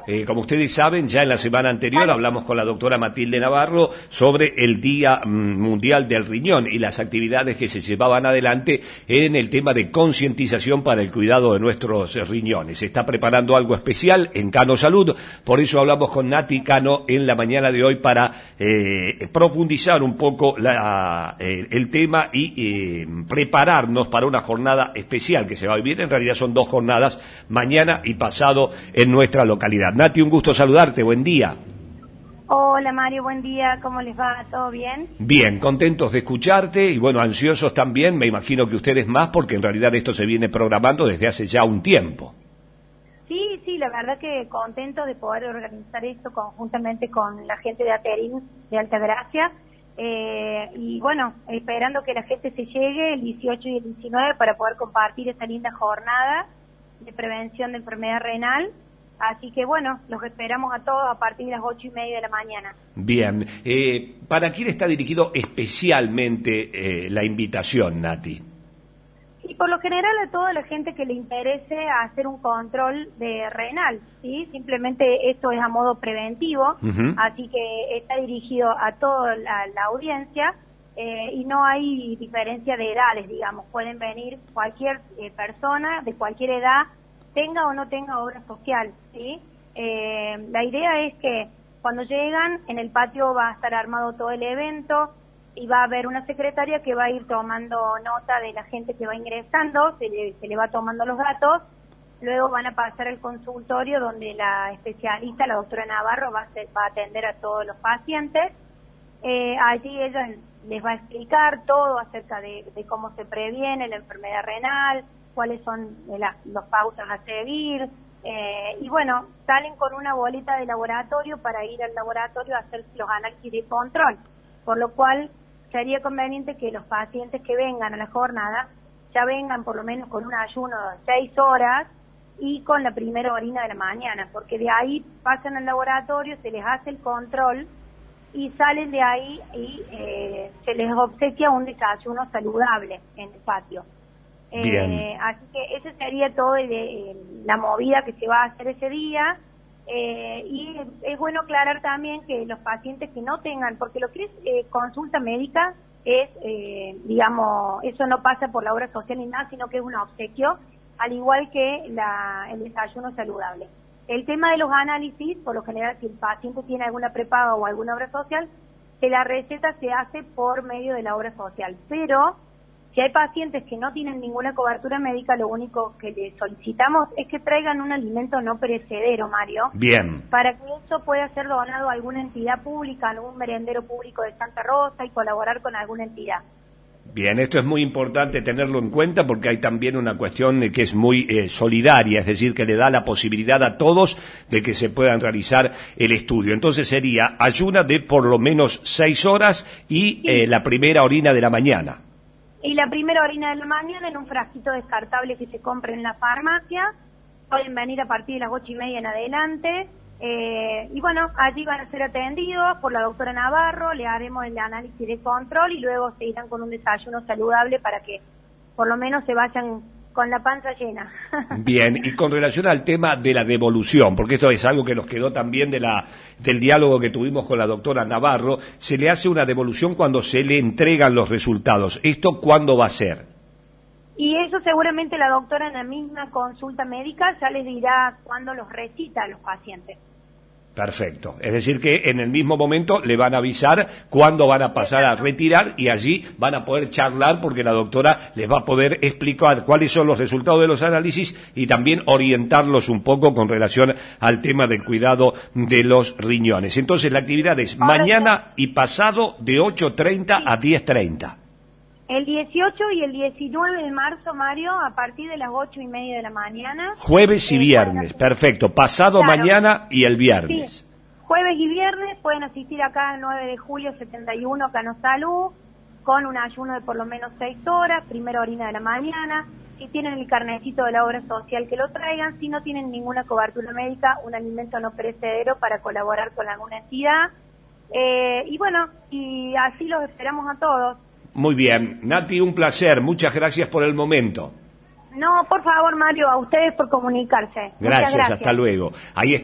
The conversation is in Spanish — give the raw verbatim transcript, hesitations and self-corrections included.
Eh, como ustedes saben, ya en la semana anterior hablamos con la doctora Matilde Navarro sobre el Día Mundial del Riñón y las actividades que se llevaban adelante en el tema de concientización para el cuidado de nuestros riñones. Se está preparando algo especial en Cano Salud, por eso hablamos con Nati Cano en la mañana de hoy para eh, profundizar un poco la, eh, el tema y eh, prepararnos para una jornada especial que se va a vivir. En realidad son dos jornadas, mañana y pasado, en nuestra localidad. Nati, un gusto saludarte, buen día. Hola Mario, buen día, ¿cómo les va? ¿Todo bien? Bien, contentos de escucharte y bueno, ansiosos también, me imagino que ustedes más, porque en realidad esto se viene programando desde hace ya un tiempo. Sí, sí, la verdad que contento de poder organizar esto conjuntamente con la gente de Aterín de Altagracia. Eh, y bueno, esperando que la gente se llegue el dieciocho y el diecinueve para poder compartir esta linda jornada de prevención de enfermedad renal. Así que bueno, los esperamos a todos a partir de las ocho y media de la mañana. Bien, eh, ¿para quién está dirigido especialmente eh, la invitación, Nati? Y por lo general a toda la gente que le interese hacer un control de renal, ¿sí? Simplemente esto es a modo preventivo, uh-huh. Así que está dirigido a toda la, la audiencia eh, y no hay diferencia de edades, digamos. Pueden venir cualquier eh, persona de cualquier edad, tenga o no tenga obra social, ¿sí? Eh, la idea es que cuando llegan, en el patio va a estar armado todo el evento y va a haber una secretaria que va a ir tomando nota de la gente que va ingresando, se le, se le va tomando los datos, luego van a pasar al consultorio donde la especialista, la doctora Navarro, va a, ser, va a atender a todos los pacientes. Eh, allí ella les va a explicar todo acerca de, de cómo se previene la enfermedad renal, cuáles son las los pautas a seguir, eh, y bueno, salen con una boleta de laboratorio para ir al laboratorio a hacer los análisis de control, por lo cual sería conveniente que los pacientes que vengan a la jornada ya vengan por lo menos con un ayuno de seis horas y con la primera orina de la mañana, porque de ahí pasan al laboratorio, se les hace el control y salen de ahí y eh, se les obsequia un desayuno saludable en el patio. Eh, así que esa sería todo de, de, la movida que se va a hacer ese día, eh, y es bueno aclarar también que los pacientes que no tengan, porque lo que es eh, consulta médica es, eh, digamos, eso no pasa por la obra social ni nada, sino que es un obsequio, al igual que la, el desayuno saludable. El tema de los análisis, por lo general, si el paciente tiene alguna prepaga o alguna obra social, que la receta se hace por medio de la obra social, pero si hay pacientes que no tienen ninguna cobertura médica, lo único que les solicitamos es que traigan un alimento no perecedero, Mario. Bien. Para que eso pueda ser donado a alguna entidad pública, a algún merendero público de Santa Rosa y colaborar con alguna entidad. Bien, esto es muy importante tenerlo en cuenta porque hay también una cuestión que es muy eh, solidaria, es decir, que le da la posibilidad a todos de que se puedan realizar el estudio. Entonces sería ayuna de por lo menos seis horas y sí. eh, la primera orina de la mañana. Y la primera orina de la mañana en un frasquito descartable que se compre en la farmacia. Pueden venir a partir de las ocho y media en adelante. Eh, y bueno, allí van a ser atendidos por la doctora Navarro, le haremos el análisis de control y luego se irán con un desayuno saludable para que por lo menos se vayan con la panza llena. Bien, y con relación al tema de la devolución, porque esto es algo que nos quedó también de la del diálogo que tuvimos con la doctora Navarro, se le hace una devolución cuando se le entregan los resultados. ¿Esto cuándo va a ser? Y eso seguramente la doctora en la misma consulta médica ya les dirá cuándo los recita a los pacientes. Perfecto. Es decir que en el mismo momento le van a avisar cuándo van a pasar a retirar y allí van a poder charlar porque la doctora les va a poder explicar cuáles son los resultados de los análisis y también orientarlos un poco con relación al tema del cuidado de los riñones. Entonces la actividad es mañana y pasado de ocho treinta a diez treinta. El dieciocho y el diecinueve de marzo, Mario, a partir de las ocho y media de la mañana. Jueves y viernes, perfecto. Pasado claro. Mañana y el viernes. Sí. Jueves y viernes pueden asistir acá el nueve de julio setenta y uno, Cano Salud, con un ayuno de por lo menos seis horas, primera orina de la mañana. Si tienen el carnecito de la obra social, que lo traigan. Si no tienen ninguna cobertura médica, un alimento no perecedero para colaborar con alguna entidad. Eh, y bueno, y así los esperamos a todos. Muy bien. Nati, un placer. Muchas gracias por el momento. No, por favor, Mario, a ustedes por comunicarse. Gracias, gracias. Hasta luego. Ahí está.